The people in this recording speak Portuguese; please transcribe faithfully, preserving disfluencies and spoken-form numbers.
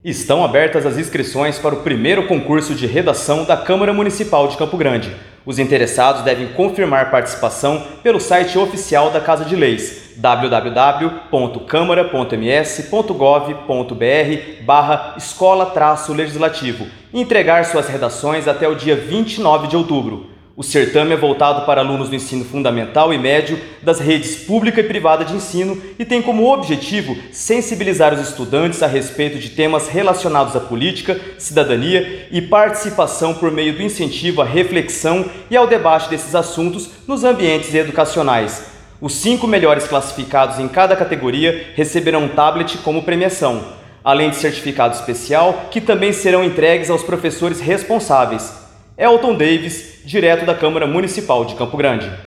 Estão abertas as inscrições para o primeiro concurso de redação da Câmara Municipal de Campo Grande. Os interessados devem confirmar participação pelo site oficial da Casa de Leis, w w w ponto câmara ponto m s ponto gov ponto b r barra escola legislativo e entregar suas redações até o dia vinte e nove de outubro. O certame é voltado para alunos do ensino fundamental e médio das redes pública e privada de ensino e tem como objetivo sensibilizar os estudantes a respeito de temas relacionados à política, cidadania e participação por meio do incentivo à reflexão e ao debate desses assuntos nos ambientes educacionais. Os cinco melhores classificados em cada categoria receberão um tablet como premiação, além de certificado especial que também serão entregues aos professores responsáveis. Elton Davis, direto da Câmara Municipal de Campo Grande.